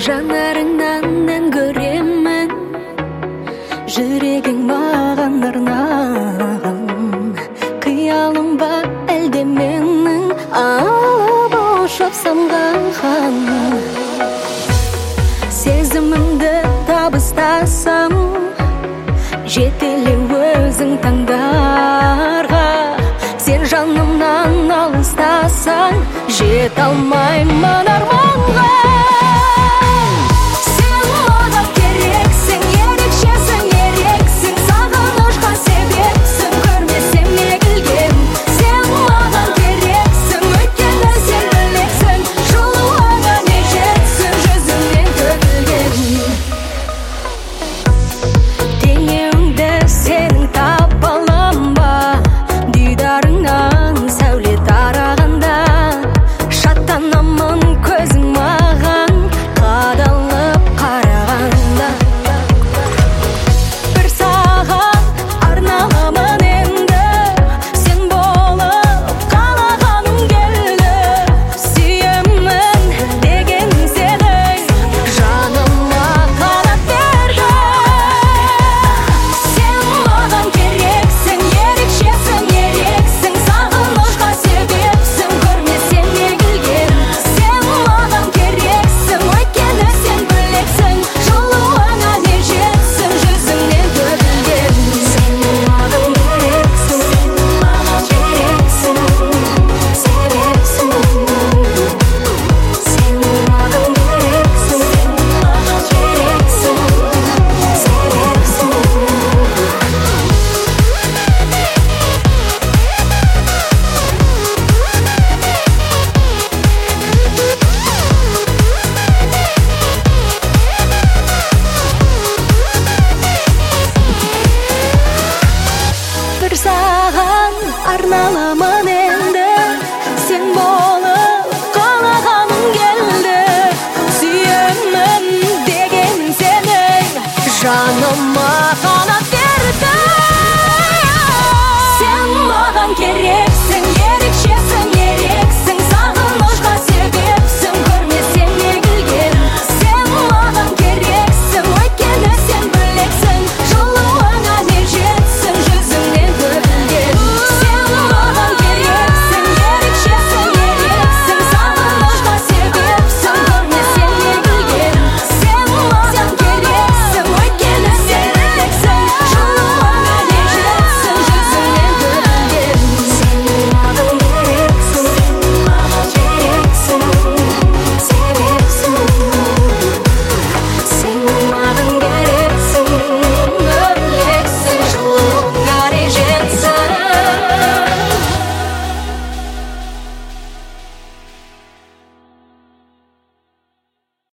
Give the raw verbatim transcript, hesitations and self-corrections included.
Жанарыңнан мен көремін, жүрегің маған арнаған. Қиялым ба әлде менің алып ұшып самғаған. Сезімімді табыстасам, жетеле өзің таңдарға. Сен жанымнан алыстасаң, жете алмаймын арманға. Сен маған керексің, ерекшесің, ерексің, сағынышқа себепсің, көрмесем егілген. Сен маған керексің, өйткені сен білексің, жылуыңа не жетсін, жүзіңнен төгілген. Теңеуіңді сенің таба алам ба, дидарыңнан сәуле тарағанда. Шаттанамын көзің маған қадалып қарағанда. Бір саған арналамын енді, сен болып қалағаным келді. Сүйемін деген сені жаныма қанат берді. Сен маған керексің, ерекшесің, ерексің, сағынышқа себепсің, көрмесем егілген. Сен маған керексің, өйткені сен білексің, жылуыңа не жетсін, жүзіңнен төгілген. Сен маған керексің, маған керексің, себепсің. Сен маған керексің, маған керексің, себепсің. Бір саған арналамын енді, сен болып қалағаным келді. Сүйемін деген сені жаныма